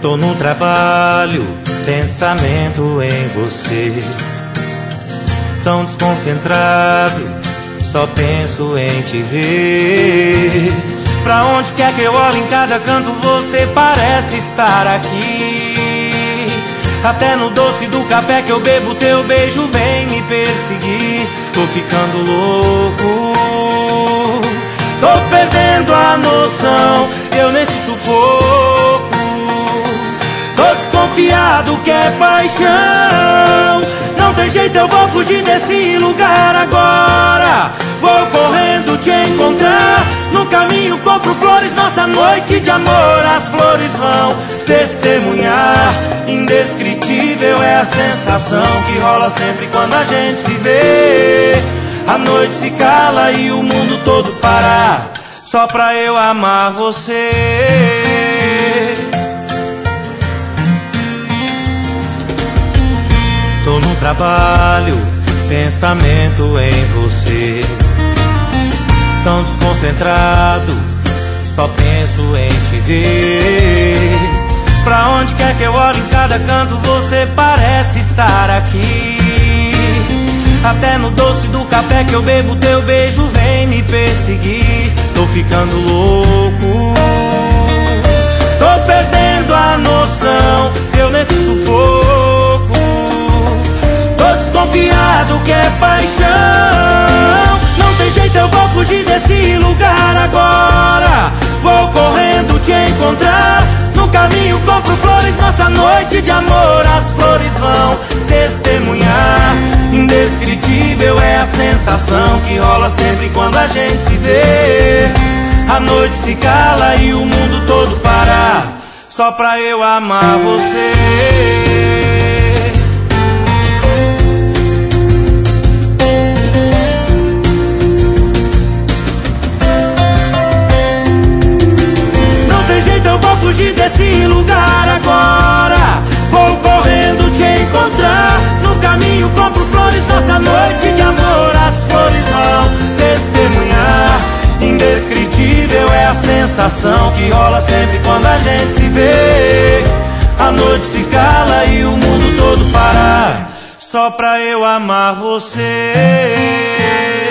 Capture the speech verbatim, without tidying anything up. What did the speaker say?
Tô no trabalho, pensamento em você. Tão desconcentrado, só penso em te ver. Pra onde quer que eu olhe, em cada canto você parece estar aqui. Até no doce do café que eu bebo, teu beijo vem me perseguir. Tô ficando louco, tô perdendo a noção, eu nesse sufoco. Tô desconfiado que é paixão. Não tem jeito, eu vou fugir desse lugar agora. Vou correndo te encontrar. No caminho compro flores, nossa noite de amor. As flores vão testemunhar. Indescritível é a sensação que rola sempre quando a gente se vê. A noite se cala e o mundo todo para, só pra eu amar você. Tô no trabalho, pensamento em você. Tão desconcentrado, só penso em te ver. Pra onde quer que eu olhe, em cada canto você parece estar aqui. Até no doce do café que eu bebo, teu beijo vem me perseguir. Tô ficando louco, tô perdendo a noção, eu nesse sufoco. Tô desconfiado que é paixão. Não tem jeito, eu vou fugir desse lugar agora. Vou correndo te encontrar. No caminho compro flores, nossa noite de amor. As flores vão testemunhar. Indescritível é a sensação que rola sempre quando a gente se vê. A noite se cala e o mundo todo para, só pra eu amar você. Eu vou fugir desse lugar agora. Vou correndo te encontrar. No caminho compro flores, nossa noite de amor. As flores vão testemunhar. Indescritível é a sensação que rola sempre quando a gente se vê. A noite se cala e o mundo todo para, só pra eu amar você.